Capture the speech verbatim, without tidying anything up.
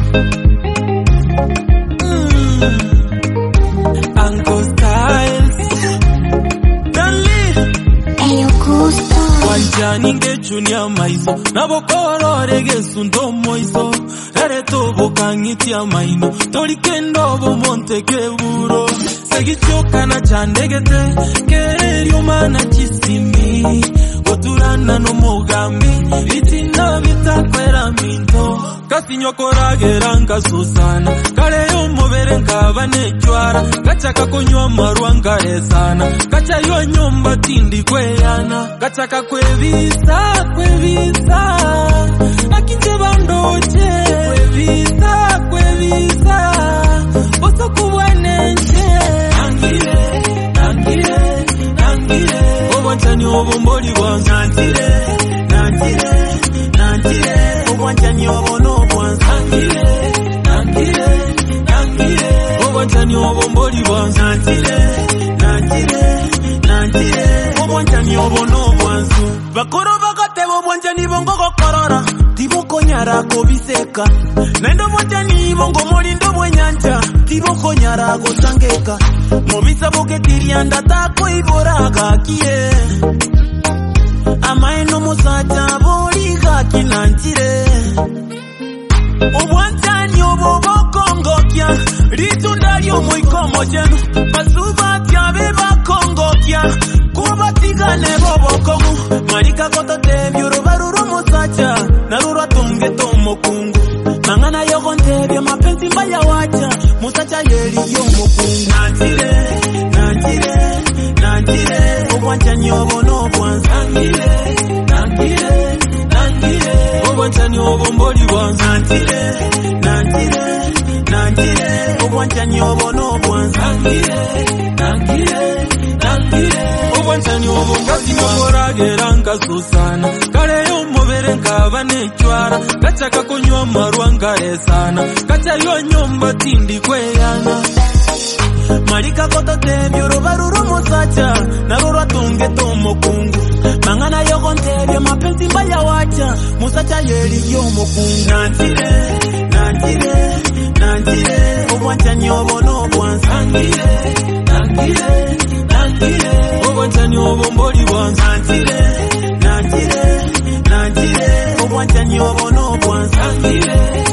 Uncle Styles Wanjani ngechunia maiso Nabokorore gesundo moiso Ere tobo kangiti ya maino Tori kendo bo monte keburo Segichoka na chandegete Kereri umana chisimi Oturana no mogami Itina bitakwera minto Kasi nyokora geranga susana Kare yomobere nkaba nechwara Gachaka kunywa marwanga esana Gacha yo nyomba tindi kweyana Gachaka kwevisa, kwevisa Akinje bandoche Kwevisa, kwevisa Oso kubwanenche Nangire, nangire, nangire Obwanchani obomboli bwanza Nantire, nantire, nantire Obwanchani obono bwanza Nangire, nangire, nangire Obwanchani obomboli bwanza Nantire, nantire, nantire Obwanchani obono bwanza Bakoro bakatebo obwanchani bongo kokorora Tibo konyara kobiseka Nendo obwanchani bongo molindo bwenyanja Tibo konyara gosangeka Mobisa boke tirianda tako iboraga kie Amaino musata boliga kinantire Obwanchani obobokongokia Ritunda lyo muikomo jenu Basuba tiabe bakongokia Kubatiga nebo bokongu Marika koto tebyo baruru musacha Narura tunge tomo kungu Mangana yoko ntebyo mapenzi mbaya wacha Musacha yeli yomo kungu Nantire, nantire, nantire Obwanchani obono bwanza Nangire, nangire, nangire Obwanchani obomboli bwanza Nantire, nantire, nantire Obwanchani obono bwanza Nangire, nangire, nangire Obwanchani obongazi nyokora geranga susana Kare yomobere nkaba nechwara Gachaka kunywa marwanga esana Gacha yo nyomba tindi kweyana Marika koto tebyo baruru musacha Narura tunge tomo kungu Mangana yoko ntebyo mapenzi mbaya wacha Musacha yeli yomo kungu Nantire, nantire, nantire Obwanchani obono bwanza Nangire, nangire, nangire Obwanchani obomboli bwanza Nantire, nantire, nantire Obwanchani obono bwanza Nangire